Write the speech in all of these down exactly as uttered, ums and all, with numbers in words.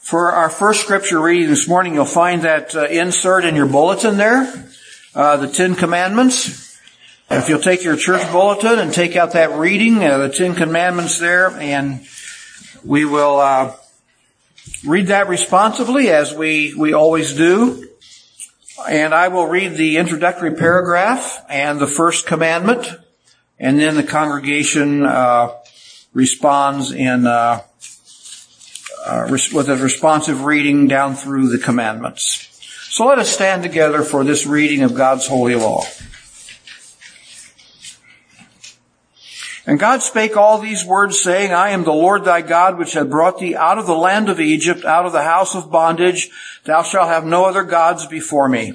For our first scripture reading this morning, you'll find that uh, insert in your bulletin there, uh, the Ten Commandments. If you'll take your church bulletin and take out that reading, uh, the Ten Commandments there, and we will uh, read that responsively as we, we always do. And I will read the introductory paragraph and the first commandment, and then the congregation uh, responds in uh, uh, with a responsive reading down through the commandments. So let us stand together for this reading of God's holy law. And God spake all these words, saying, I am the Lord thy God, which hath brought thee out of the land of Egypt, out of the house of bondage. Thou shalt have no other gods before me.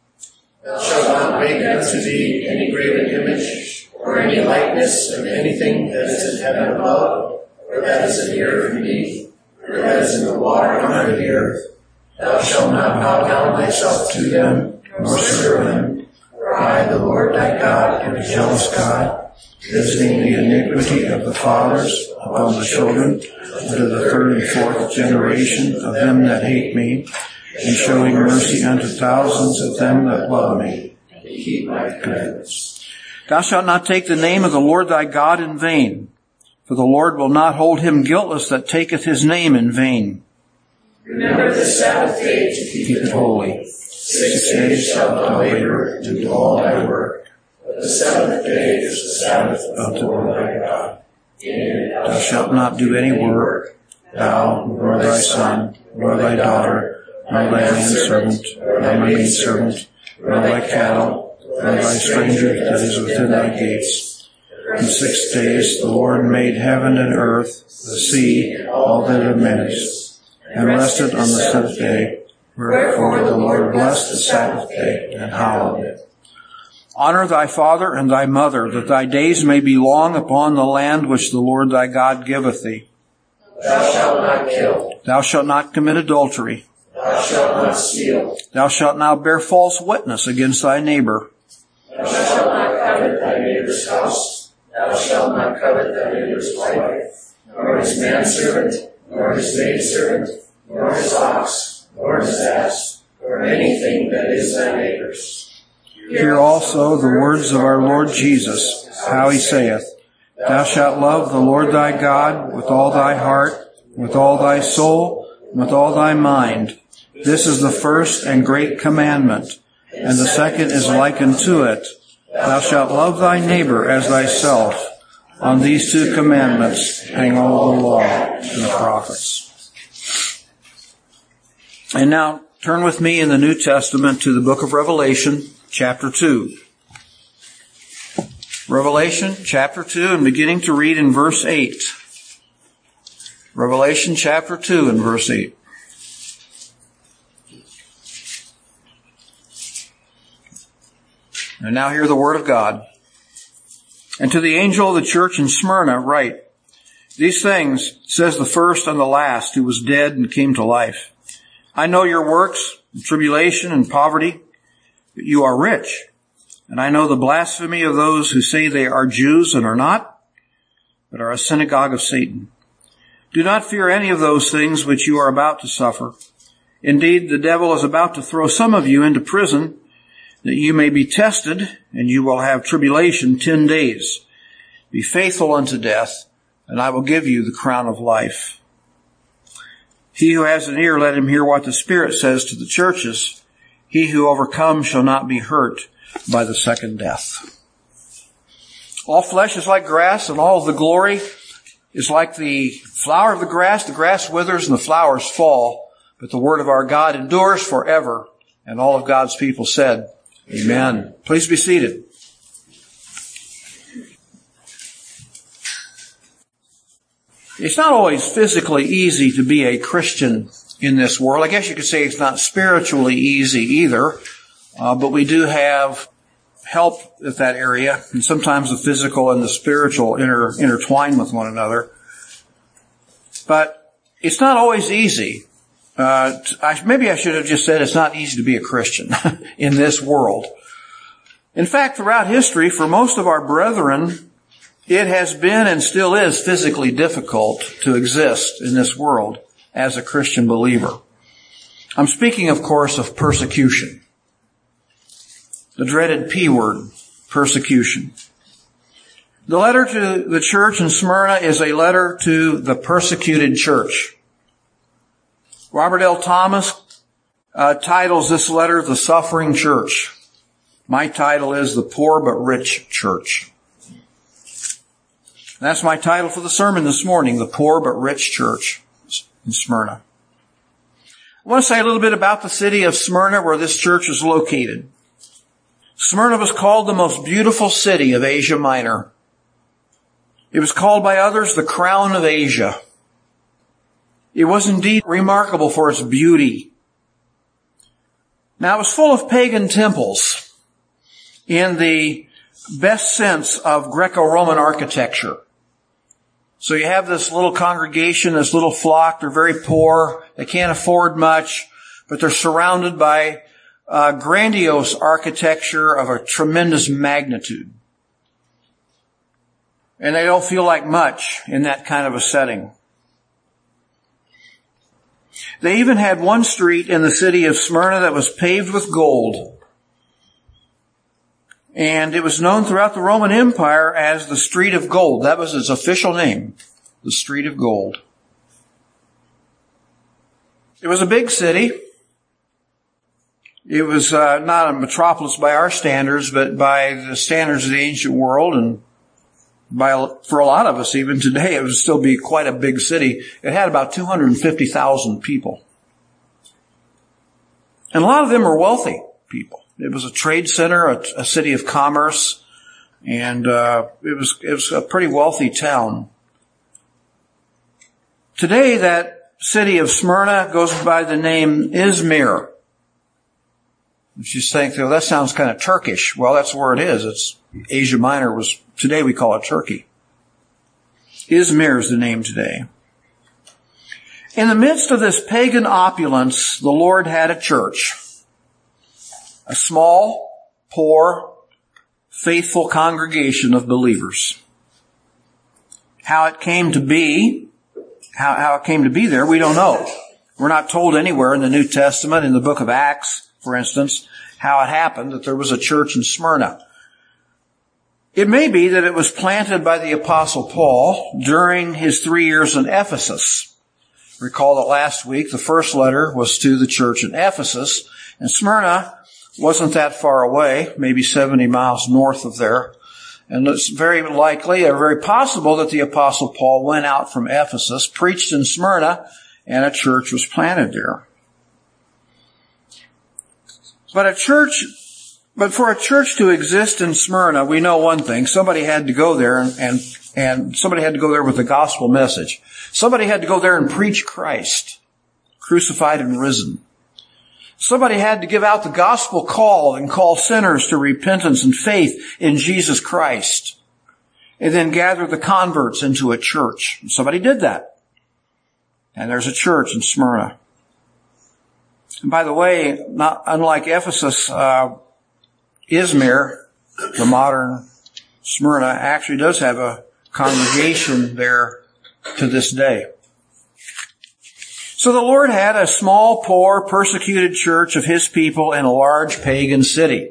Thou shalt not make unto thee any graven image, or any likeness of anything that is in heaven above, or that is in the earth beneath, or that is in the water under the earth. Thou shalt not bow down thyself to them, nor serve them. For I, the Lord thy God, am a jealous God, visiting the iniquity of the fathers upon the children, unto the third and fourth generation of them that hate me, and showing mercy unto thousands of them that love me, and keep my commandments. Thou shalt not take the name of the Lord thy God in vain, for the Lord will not hold him guiltless that taketh his name in vain. Remember the Sabbath day to keep, keep it holy. Six days shalt thou labor and do all thy work. But the seventh day is the Sabbath of the Lord thy God. In it thou shalt not do any work, thou, nor thy son, nor thy daughter, nor thy manservant, nor thy maidservant, nor thy cattle, nor thy stranger that is within thy gates. In six days the Lord made heaven and earth, the sea, all that are in it, and rested on the seventh day. Wherefore the Lord blessed the Sabbath day and hallowed it. Honor thy father and thy mother, that thy days may be long upon the land which the Lord thy God giveth thee. Thou shalt not kill. Thou shalt not commit adultery. Thou shalt not steal. Thou shalt not bear false witness against thy neighbor. Thou shalt not covet thy neighbor's house. Thou shalt not covet thy neighbor's wife, nor his manservant, nor his maidservant, nor his ox, nor his ass, or anything that is thy neighbor's. Hear also the words of our Lord Jesus, how he saith, Thou shalt love the Lord thy God with all thy heart, with all thy soul, and with all thy mind. This is the first and great commandment, and the second is like unto it. Thou shalt love thy neighbor as thyself. On these two commandments hang all the law and the prophets. And now turn with me in the New Testament to the book of Revelation, chapter two. Revelation, chapter two, and beginning to read in verse eight. Revelation, chapter two, and verse eight. And now hear the word of God. And to the angel of the church in Smyrna write, These things says the first and the last, who was dead and came to life. I know your works, and tribulation and poverty, but you are rich. And I know the blasphemy of those who say they are Jews and are not, but are a synagogue of Satan. Do not fear any of those things which you are about to suffer. Indeed, the devil is about to throw some of you into prison, that you may be tested, and you will have tribulation ten days. Be faithful unto death, and I will give you the crown of life. He who has an ear, let him hear what the Spirit says to the churches. He who overcomes shall not be hurt by the second death. All flesh is like grass, and all of the glory is like the flower of the grass. The grass withers and the flowers fall, but the word of our God endures forever. And all of God's people said, Amen. Please be seated. It's not always physically easy to be a Christian in this world. I guess you could say it's not spiritually easy either, uh, but we do have help at that area, and sometimes the physical and the spiritual inter, intertwine with one another. But it's not always easy. Uh, I, maybe I should have just said it's not easy to be a Christian in this world. In fact, throughout history, for most of our brethren, it has been and still is physically difficult to exist in this world as a Christian believer. I'm speaking, of course, of persecution. The dreaded P word, persecution. The letter to the church in Smyrna is a letter to the persecuted church. Robert L. Thomas uh, titles this letter The Suffering Church. My title is The Poor But Rich Church. That's my title for the sermon this morning, The Poor But Rich Church in Smyrna. I want to say a little bit about the city of Smyrna where this church is located. Smyrna was called the most beautiful city of Asia Minor. It was called by others the crown of Asia. It was indeed remarkable for its beauty. Now, it was full of pagan temples in the best sense of Greco-Roman architecture. So you have this little congregation, this little flock. They're very poor. They can't afford much, but they're surrounded by uh, grandiose architecture of a tremendous magnitude. And they don't feel like much in that kind of a setting. They even had one street in the city of Smyrna that was paved with gold. And it was known throughout the Roman Empire as the Street of Gold. That was its official name, the Street of Gold. It was a big city. It was uh, not a metropolis by our standards, but by the standards of the ancient world, and by, for a lot of us, even today, it would still be quite a big city. It had about two hundred fifty thousand people. And a lot of them were wealthy people. It was a trade center, a, a city of commerce, and uh, it was it was a pretty wealthy town. Today, that city of Smyrna goes by the name Izmir. If you think, well, that sounds kind of Turkish. Well, that's where it is. It's Asia Minor was, today we call it Turkey. Izmir is the name today. In the midst of this pagan opulence, the Lord had a church. A small, poor, faithful congregation of believers. How it came to be, how, how it came to be there, we don't know. We're not told anywhere in the New Testament, in the book of Acts, for instance, how it happened that there was a church in Smyrna. It may be that it was planted by the Apostle Paul during his three years in Ephesus. Recall that last week the first letter was to the church in Ephesus, and Smyrna wasn't that far away, maybe seventy miles north of there. And it's very likely or very possible that the Apostle Paul went out from Ephesus, preached in Smyrna, and a church was planted there. But a church, but for a church to exist in Smyrna, we know one thing. Somebody had to go there and, and, and somebody had to go there with the gospel message. Somebody had to go there and preach Christ, crucified and risen. Somebody had to give out the gospel call and call sinners to repentance and faith in Jesus Christ. And then gather the converts into a church. And somebody did that. And there's a church in Smyrna. And by the way, not unlike Ephesus, uh, Izmir, the modern Smyrna, actually does have a congregation there to this day. So the Lord had a small, poor, persecuted church of His people in a large pagan city.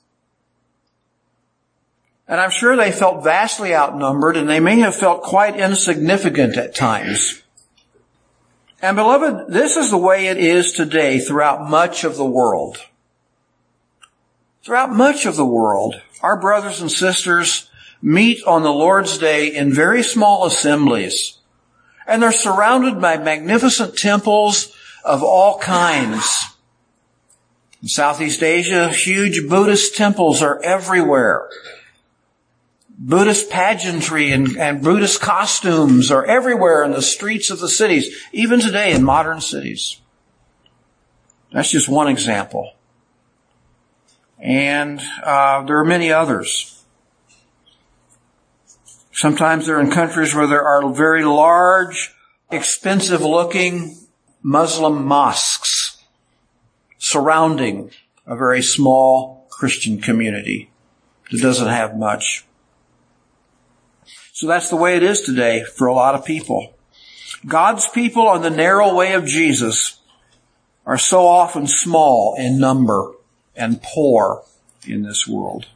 And I'm sure they felt vastly outnumbered, and they may have felt quite insignificant at times. And beloved, this is the way it is today throughout much of the world. Throughout much of the world, our brothers and sisters meet on the Lord's Day in very small assemblies. And they're surrounded by magnificent temples of all kinds. In Southeast Asia, huge Buddhist temples are everywhere. Buddhist pageantry and, and Buddhist costumes are everywhere in the streets of the cities, even today in modern cities. That's just one example. And uh, there are many others. Sometimes they're in countries where there are very large, expensive-looking Muslim mosques surrounding a very small Christian community that doesn't have much. So that's the way it is today for a lot of people. God's people on the narrow way of Jesus are so often small in number and poor in this world.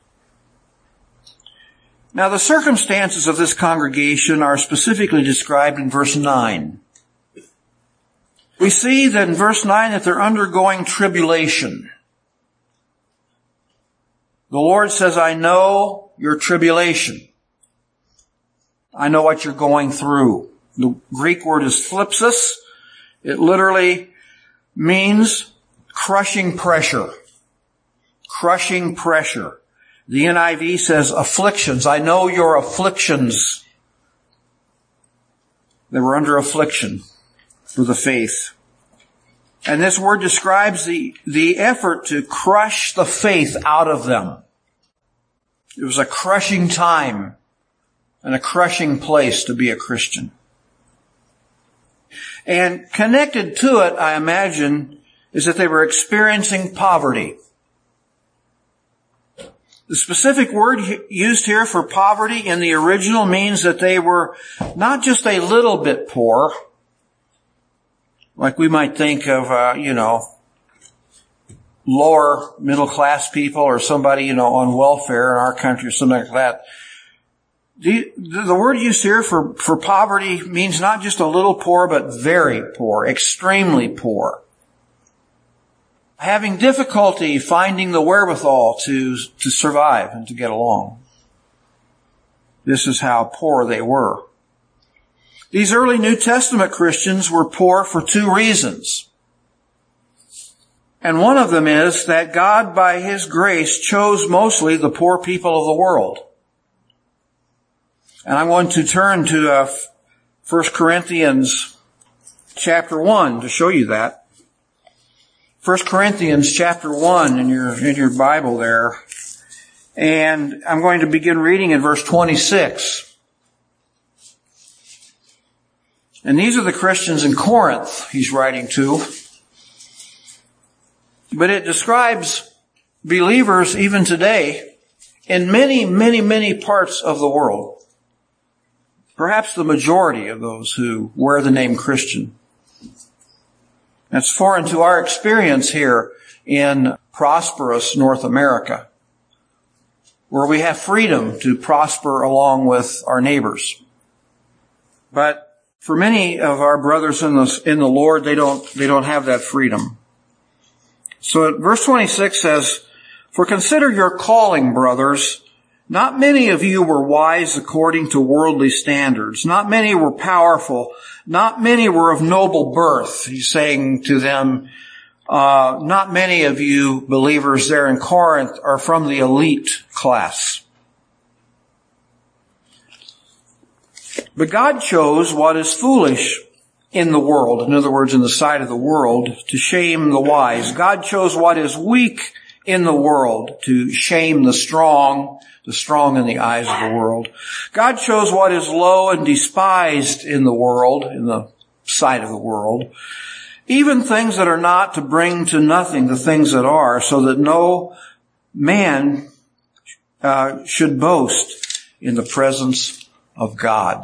Now, the circumstances of this congregation are specifically described in verse nine. We see that in verse nine that they're undergoing tribulation. The Lord says, I know your tribulation. I know what you're going through. The Greek word is thlipsis. It literally means crushing pressure. Crushing pressure. The N I V says afflictions. I know your afflictions. They were under affliction for the faith. And this word describes the, the effort to crush the faith out of them. It was a crushing time and a crushing place to be a Christian. And connected to it, I imagine, is that they were experiencing poverty. The specific word used here for poverty in the original means that they were not just a little bit poor, like we might think of, uh, you know, lower middle class people or somebody, you know, on welfare in our country or something like that. The, the word used here for, for poverty means not just a little poor, but very poor, extremely poor. Having difficulty finding the wherewithal to, to survive and to get along. This is how poor they were. These early New Testament Christians were poor for two reasons. And one of them is that God, by His grace, chose mostly the poor people of the world. And I'm going to turn to uh, First Corinthians chapter one to show you that. First Corinthians chapter one in your, in your Bible there. And I'm going to begin reading in verse twenty-six. And these are the Christians in Corinth he's writing to. But it describes believers even today in many, many, many parts of the world. Perhaps the majority of those who wear the name Christian. That's foreign to our experience here in prosperous North America, where we have freedom to prosper along with our neighbors. But for many of our brothers in the, in the Lord, they don't, they don't have that freedom. So verse twenty-six says, "For consider your calling, brothers. Not many of you were wise according to worldly standards. Not many were powerful. Not many were of noble birth." He's saying to them, uh, not many of you believers there in Corinth are from the elite class. But God chose what is foolish in the world, in other words, in the sight of the world, to shame the wise. God chose what is weak in the world to shame the strong, the strong in the eyes of the world. God chose what is low and despised in the world, in the sight of the world, even things that are not, to bring to nothing the things that are, so that no man uh, should boast in the presence of God.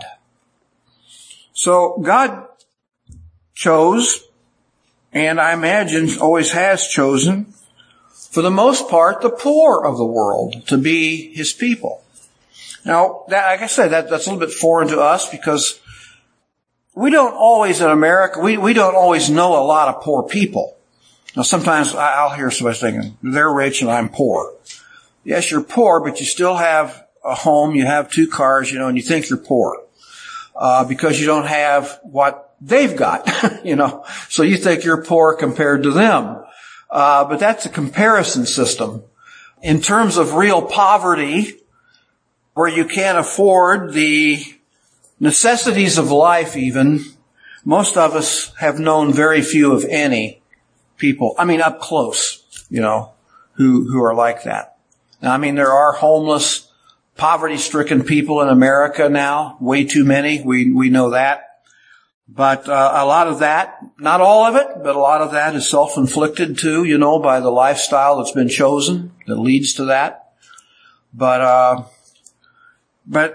So God chose, and I imagine always has chosen, for the most part, the poor of the world to be His people. Now, that, like I said, that, that's a little bit foreign to us because we don't always, in America, we, we don't always know a lot of poor people. Now, sometimes I'll hear somebody thinking, they're rich and I'm poor. Yes, you're poor, but you still have a home, you have two cars, you know, and you think you're poor. Uh, because you don't have what they've got, you know. So you think you're poor compared to them. Uh, but that's a comparison system. In terms of real poverty, where you can't afford the necessities of life even, most of us have known very few, if any, people, I mean up close, you know, who, who are like that. Now, I mean, there are homeless, poverty-stricken people in America now, way too many, we, we know that. But uh, a lot of that, not all of it, but a lot of that is self-inflicted too, you know, by the lifestyle that's been chosen that leads to that. But, uh, but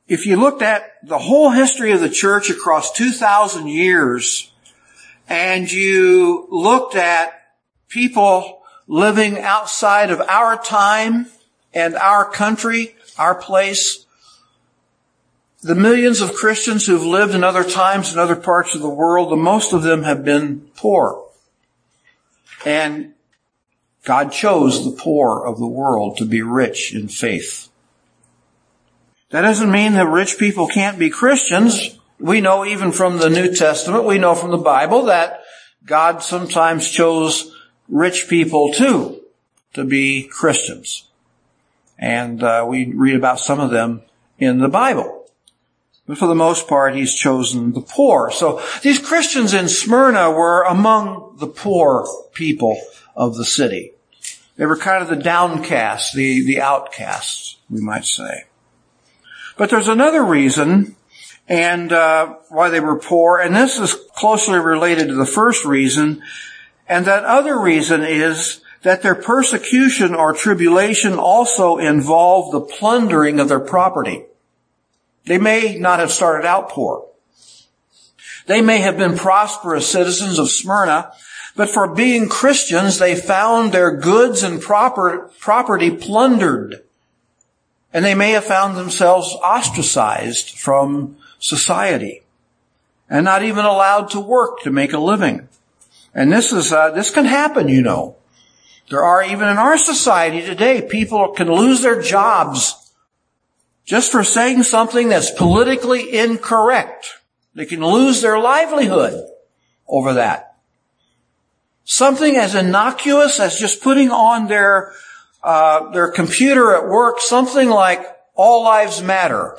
if you looked at the whole history of the church across two thousand years, and you looked at people living outside of our time and our country, our place, the millions of Christians who've lived in other times in other parts of the world, the most of them have been poor. And God chose the poor of the world to be rich in faith. That doesn't mean that rich people can't be Christians. We know even from the New Testament, we know from the Bible that God sometimes chose rich people too to be Christians. And uh, we read about some of them in the Bible. But for the most part, He's chosen the poor. So these Christians in Smyrna were among the poor people of the city. They were kind of the downcast, the, the outcasts, we might say. But there's another reason and uh why they were poor, and this is closely related to the first reason, and that other reason is that their persecution or tribulation also involved the plundering of their property. They may not have started out poor. They may have been prosperous citizens of Smyrna, but for being Christians, they found their goods and proper, property plundered. And they may have found themselves ostracized from society and not even allowed to work to make a living. And this is, uh, this can happen, you know. There are, even in our society today, people can lose their jobs just for saying something that's politically incorrect. They can lose their livelihood over that. Something as innocuous as just putting on their Uh, their computer at work, something like all lives matter.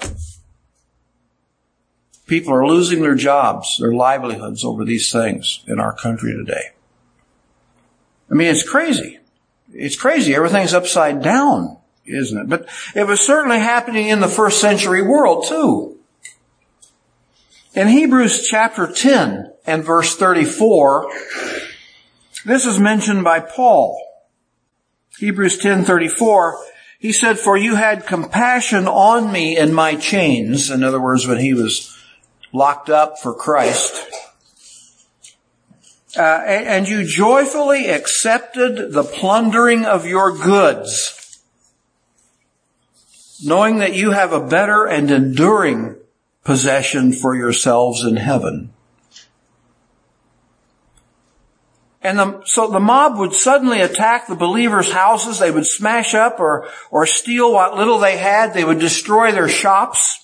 People are losing their jobs, their livelihoods over these things in our country today. I mean, it's crazy. It's crazy. Everything's upside down, isn't it? But it was certainly happening in the first century world too. In Hebrews chapter ten and verse thirty-four, this is mentioned by Paul. Hebrews ten thirty-four, he said, "For you had compassion on me in my chains." In other words, when he was locked up for Christ. Uh, and you joyfully accepted the plundering of your goods, knowing that you have a better and enduring possession for yourselves in heaven. And the, so the mob would suddenly attack the believers' houses. They would smash up or, or steal what little they had. They would destroy their shops.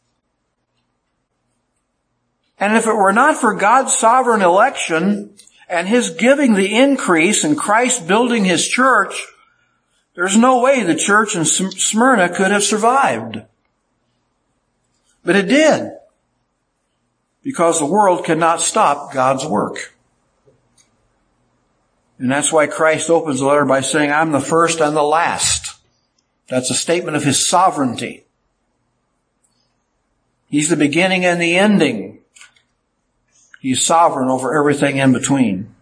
And if it were not for God's sovereign election and His giving the increase and Christ building His church, there's no way the church in Smyrna could have survived. But it did, because the world cannot stop God's work. And that's why Christ opens the letter by saying, "I'm the first and the last." That's a statement of His sovereignty. He's the beginning and the ending. He's sovereign over everything in between.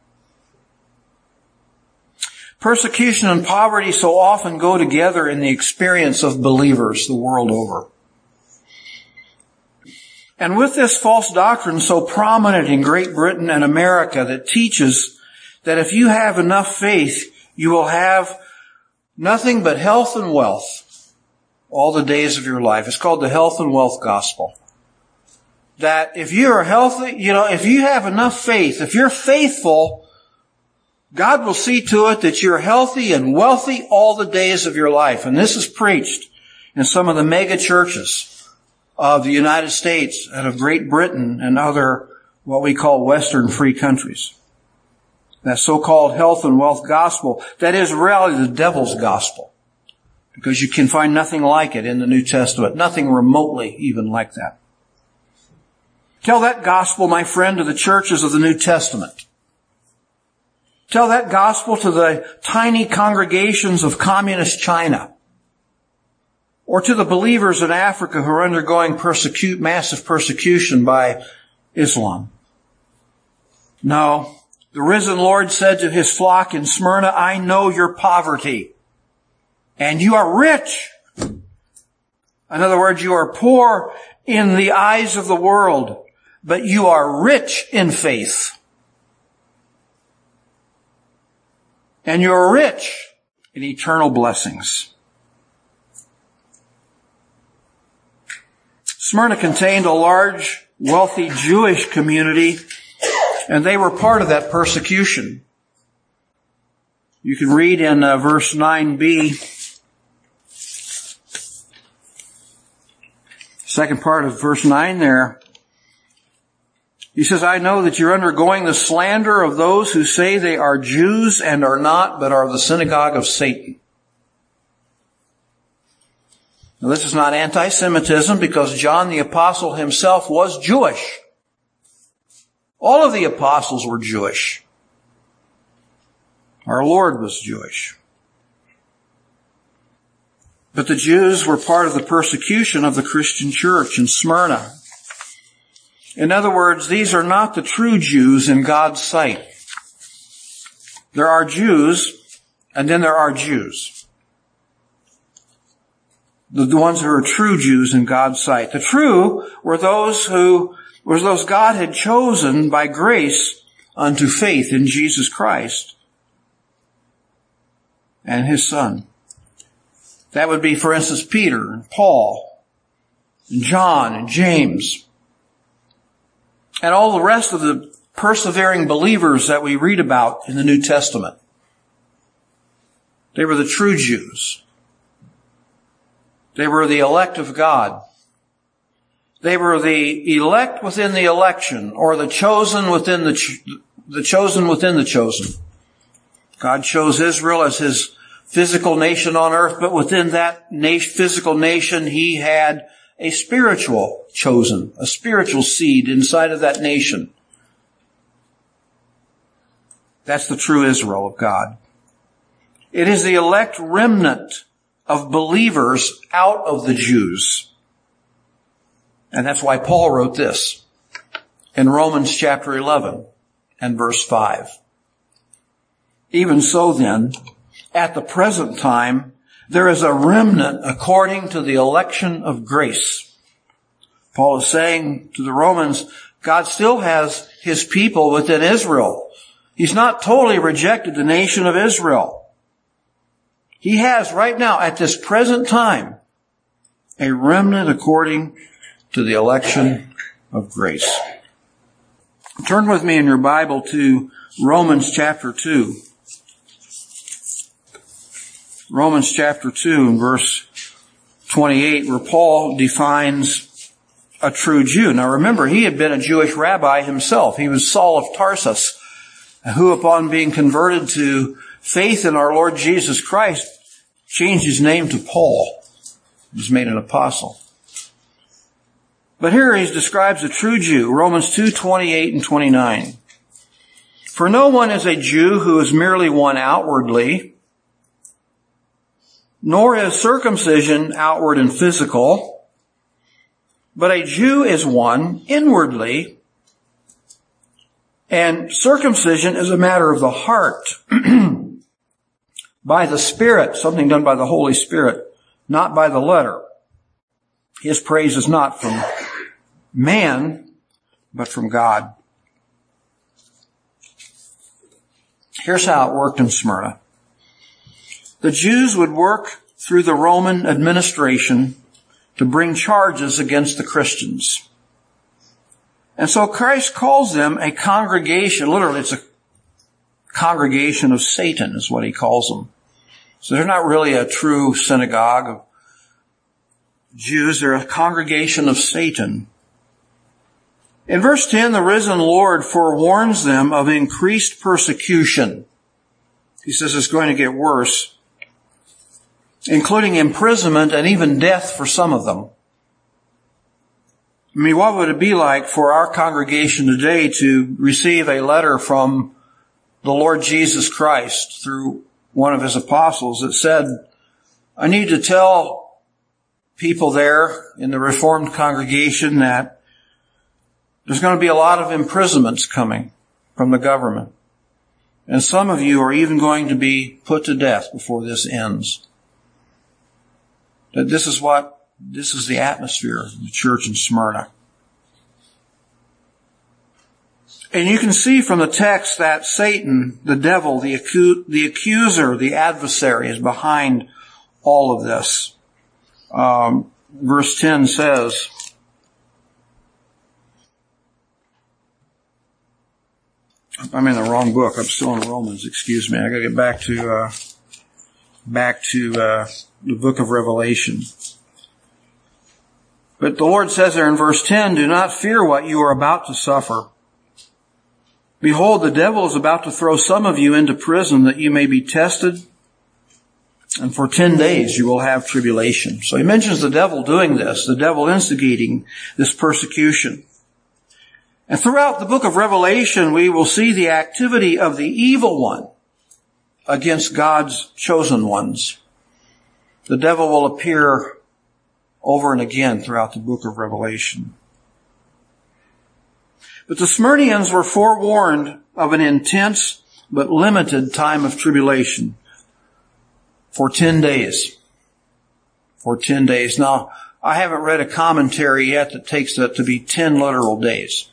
Persecution and poverty so often go together in the experience of believers the world over. And with this false doctrine so prominent in Great Britain and America that teaches that if you have enough faith, you will have nothing but health and wealth all the days of your life. It's called the health and wealth gospel. That if you are healthy, you know, if you have enough faith, if you're faithful, God will see to it that you're healthy and wealthy all the days of your life. And this is preached in some of the mega churches of the United States and of Great Britain and other what we call Western free countries. That so-called health and wealth gospel, that is really the devil's gospel. Because you can find nothing like it in the New Testament. Nothing remotely even like that. Tell that gospel, my friend, to the churches of the New Testament. Tell that gospel to the tiny congregations of communist China. Or to the believers in Africa who are undergoing persecute, massive persecution by Islam. No. The risen Lord said to His flock in Smyrna, "I know your poverty, and you are rich. In other words, you are poor in the eyes of the world, but you are rich in faith. And you are rich in eternal blessings. Smyrna contained a large, wealthy Jewish community, and they were part of that persecution. You can read in uh, verse nine b, second part of verse nine there. He says, I know that you're undergoing the slander of those who say they are Jews and are not, but are the synagogue of Satan. Now, this is not anti-Semitism because John the Apostle himself was Jewish. All of the apostles were Jewish. Our Lord was Jewish. But the Jews were part of the persecution of the Christian church in Smyrna. In other words, these are not the true Jews in God's sight. There are Jews, and then there are Jews. The ones who are true Jews in God's sight. The true were those who, were those God had chosen by grace unto faith in Jesus Christ and His Son. That would be, for instance, Peter and Paul and John and James. And all the rest of the persevering believers that we read about in the New Testament. They were the true Jews. They were the elect of God. They were the elect within the election, or the chosen within the, ch- the chosen within the chosen. God chose Israel as His physical nation on earth, but within that na- physical nation, He had a spiritual chosen, a spiritual seed inside of that nation. That's the true Israel of God. It is the elect remnant of believers out of the Jews. And that's why Paul wrote this in Romans chapter eleven and verse five. Even so then, at the present time, there is a remnant according to the election of grace. Paul is saying to the Romans, God still has His people within Israel. He's not totally rejected the nation of Israel. He has right now, at this present time, a remnant according to the election of grace. Turn with me in your Bible to Romans chapter two. Romans chapter two and verse twenty-eight, where Paul defines a true Jew. Now remember, he had been a Jewish rabbi himself. He was Saul of Tarsus, who upon being converted to faith in our Lord Jesus Christ, changed his name to Paul. He was made an apostle. But here he describes a true Jew, Romans two, twenty-eight and twenty-nine. For no one is a Jew who is merely one outwardly, nor is circumcision outward and physical, but a Jew is one inwardly, and circumcision is a matter of the heart, by the Spirit, something done by the Holy Spirit, not by the letter. His praise is not from man, but from God. Here's how it worked in Smyrna. The Jews would work through the Roman administration to bring charges against the Christians. And so Christ calls them a congregation. Literally, it's a congregation of Satan is what He calls them. So they're not really a true synagogue of Jews. They're a congregation of Satan. In verse ten, the risen Lord forewarns them of increased persecution. He says it's going to get worse, including imprisonment and even death for some of them. I mean, what would it be like for our congregation today to receive a letter from the Lord Jesus Christ through one of His apostles that said, I need to tell people there in the Reformed congregation that there's going to be a lot of imprisonments coming from the government. And some of you are even going to be put to death before this ends. That this is what This is the atmosphere of the church in Smyrna. And you can see from the text that Satan, the devil, the, acu- the accuser, the adversary is behind all of this. Um, verse ten says, I'm in the wrong book. I'm still in Romans. Excuse me. I got to get back to uh, back to uh, the book of Revelation. But the Lord says there in verse ten, do not fear what you are about to suffer. Behold, the devil is about to throw some of you into prison that you may be tested, and for ten days you will have tribulation. So he mentions the devil doing this, the devil instigating this persecution. And throughout the book of Revelation, we will see the activity of the evil one against God's chosen ones. The devil will appear over and again throughout the book of Revelation. But the Smyrnians were forewarned of an intense but limited time of tribulation for ten days. For ten days. Now, I haven't read a commentary yet that takes that to be ten literal days.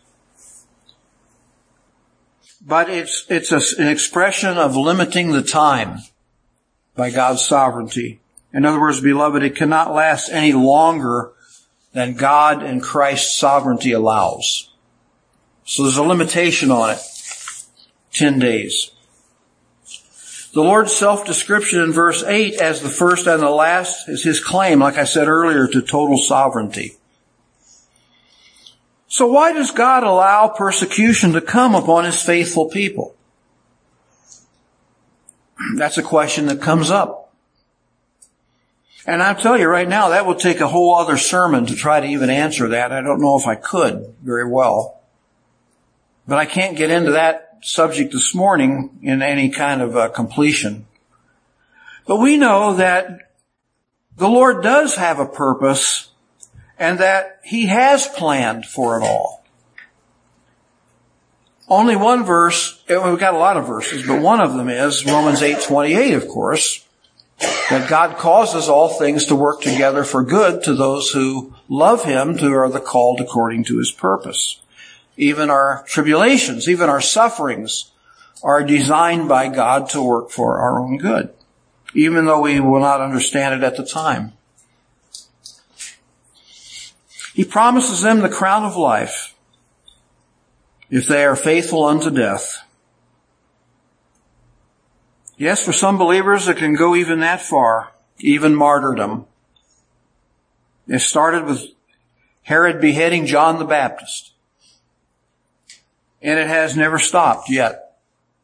But it's, it's a, an expression of limiting the time by God's sovereignty. In other words, beloved, it cannot last any longer than God and Christ's sovereignty allows. So there's a limitation on it. Ten days. The Lord's self-description in verse eight as the first and the last is his claim, like I said earlier, to total sovereignty. So why does God allow persecution to come upon his faithful people? That's a question that comes up. And I'll tell you right now, that will take a whole other sermon to try to even answer that. I don't know if I could very well. But I can't get into that subject this morning in any kind of uh, completion. But we know that the Lord does have a purpose and that he has planned for it all. Only one verse, we've got a lot of verses, but one of them is Romans eight twenty-eight, of course, that God causes all things to work together for good to those who love him, who are the called according to his purpose. Even our tribulations, even our sufferings are designed by God to work for our own good, even though we will not understand it at the time. He promises them the crown of life if they are faithful unto death. Yes, for some believers it can go even that far, even martyrdom. It started with Herod beheading John the Baptist. And it has never stopped yet.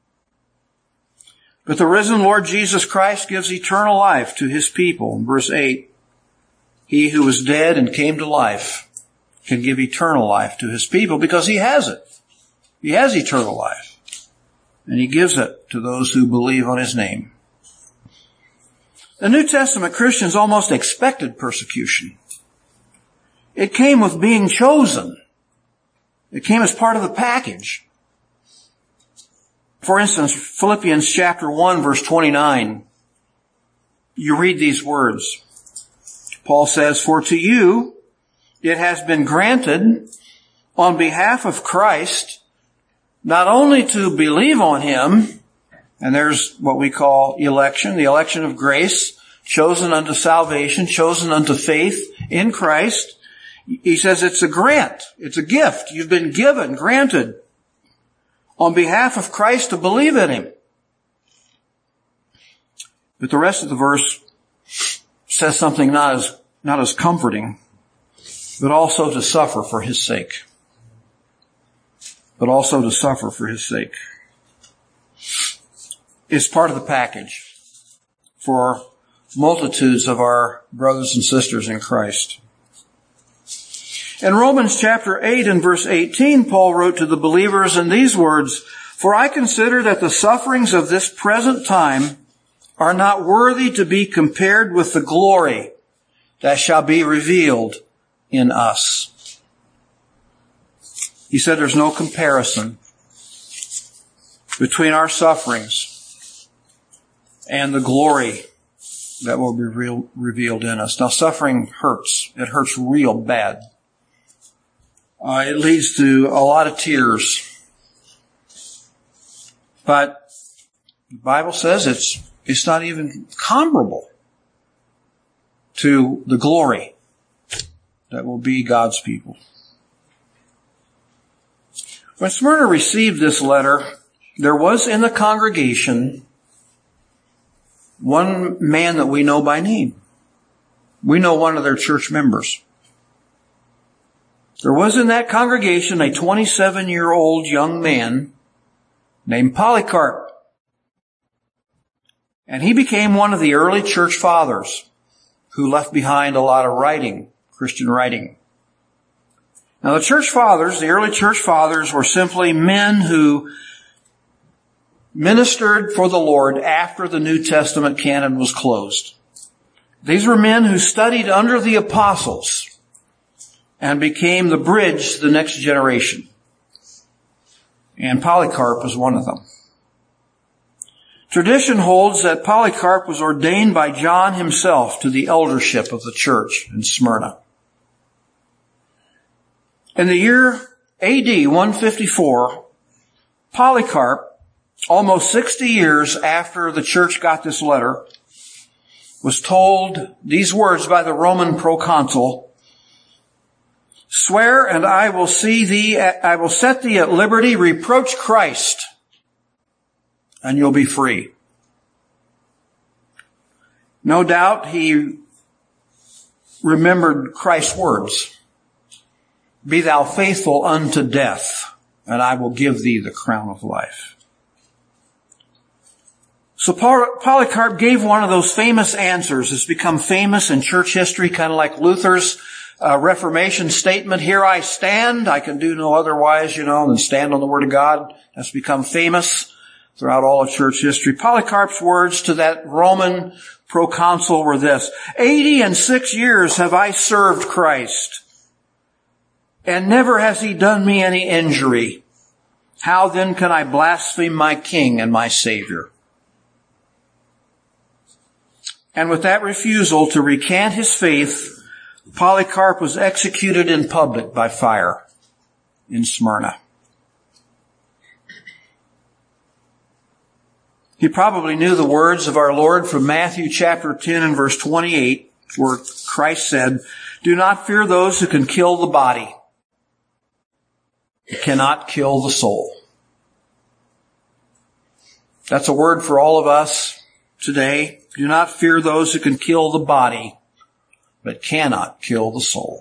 But the risen Lord Jesus Christ gives eternal life to his people. In verse eight, he who was dead and came to life can give eternal life to his people because he has it. He has eternal life. And he gives it to those who believe on his name. The New Testament Christians almost expected persecution. It came with being chosen. It came as part of the package. For instance, Philippians chapter one, verse twenty-nine. You read these words. Paul says, for to you it has been granted on behalf of Christ not only to believe on him, and there's what we call election, the election of grace, chosen unto salvation, chosen unto faith in Christ. He says it's a grant. It's a gift. You've been given, granted, on behalf of Christ to believe in him. But the rest of the verse says something not as, not as comforting, but also to suffer for his sake. But also to suffer for his sake. It's part of the package for multitudes of our brothers and sisters in Christ. In Romans chapter eight and verse eighteen, Paul wrote to the believers in these words, for I consider that the sufferings of this present time are not worthy to be compared with the glory that shall be revealed in us. He said there's no comparison between our sufferings and the glory that will be real, revealed in us. Now, suffering hurts. It hurts real bad. Uh, it leads to a lot of tears. But the Bible says it's it's not even comparable to the glory that will be God's people. When Smyrna received this letter, there was in the congregation one man that we know by name. We know one of their church members. There was in that congregation a twenty-seven-year-old young man named Polycarp. And he became one of the early church fathers who left behind a lot of writing, Christian writing. Now the church fathers, the early church fathers, were simply men who ministered for the Lord after the New Testament canon was closed. These were men who studied under the apostles and became the bridge to the next generation. And Polycarp was one of them. Tradition holds that Polycarp was ordained by John himself to the eldership of the church in Smyrna. In the year A D one fifty-four, Polycarp, almost sixty years after the church got this letter, was told these words by the Roman proconsul, "Swear, and I will see thee, I will set thee at liberty, reproach Christ, and you'll be free." No doubt he remembered Christ's words, "Be thou faithful unto death, and I will give thee the crown of life." So Polycarp gave one of those famous answers that's become famous in church history, kind of like Luther's uh, Reformation statement, "Here I stand, I can do no otherwise, you know, than stand on the Word of God." That's become famous throughout all of church history. Polycarp's words to that Roman proconsul were this: eighty and six years have I served Christ, and never has he done me any injury. How then can I blaspheme my King and my Savior? And with that refusal to recant his faith, Polycarp was executed in public by fire in Smyrna. He probably knew the words of our Lord from Matthew chapter ten and verse twenty-eight, where Christ said, "Do not fear those who can kill the body, but cannot kill the soul." That's a word for all of us today. Do not fear those who can kill the body, but cannot kill the soul.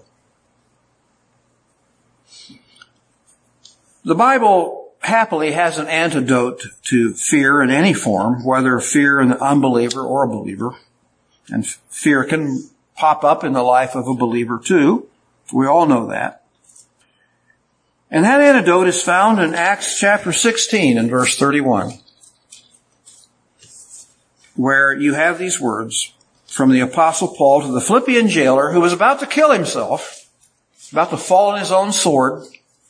The Bible happily has an antidote to fear in any form, whether fear in the unbeliever or a believer. And fear can pop up in the life of a believer too. We all know that. And that antidote is found in Acts chapter sixteen and verse thirty-one, where you have these words from the Apostle Paul to the Philippian jailer who was about to kill himself, about to fall on his own sword.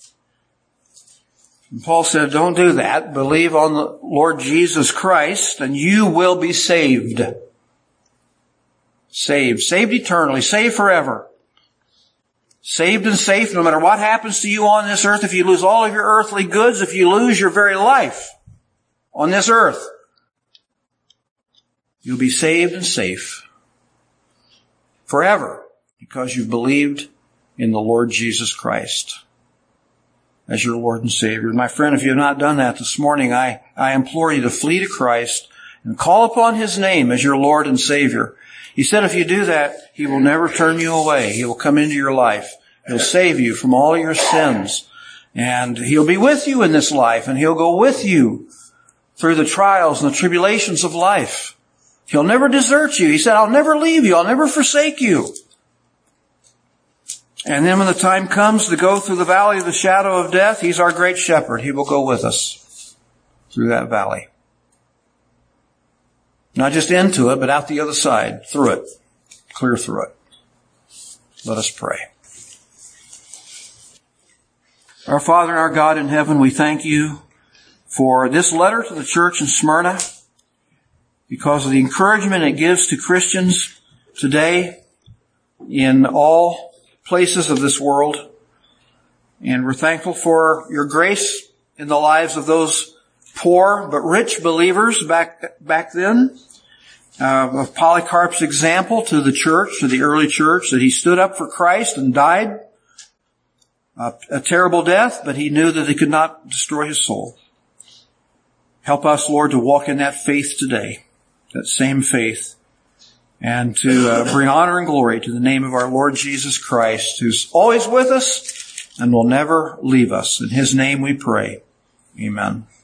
And Paul said, "Don't do that. Believe on the Lord Jesus Christ and you will be saved." Saved. Saved eternally. Saved forever. Saved and safe no matter what happens to you on this earth. If you lose all of your earthly goods, if you lose your very life on this earth, you'll be saved and safe forever because you've believed in the Lord Jesus Christ as your Lord and Savior. My friend, if you have not done that this morning, I, I implore you to flee to Christ and call upon His name as your Lord and Savior. He said if you do that, He will never turn you away. He will come into your life. He'll save you from all your sins. And He'll be with you in this life, and He'll go with you through the trials and the tribulations of life. He'll never desert you. He said, "I'll never leave you. I'll never forsake you." And then when the time comes to go through the valley of the shadow of death, He's our great shepherd. He will go with us through that valley. Not just into it, but out the other side, through it, clear through it. Let us pray. Our Father and our God in heaven, we thank You for this letter to the church in Smyrna. because of the encouragement it gives to Christians today in all places of this world. And we're thankful for your grace in the lives of those poor but rich believers back back then. Uh, of Polycarp's example to the church, to the early church, that he stood up for Christ and died uh, a terrible death, but he knew that they could not destroy his soul. Help us, Lord, to walk in that faith today, that same faith, and to uh, bring honor and glory to the name of our Lord Jesus Christ, who's always with us and will never leave us. In his name we pray. Amen.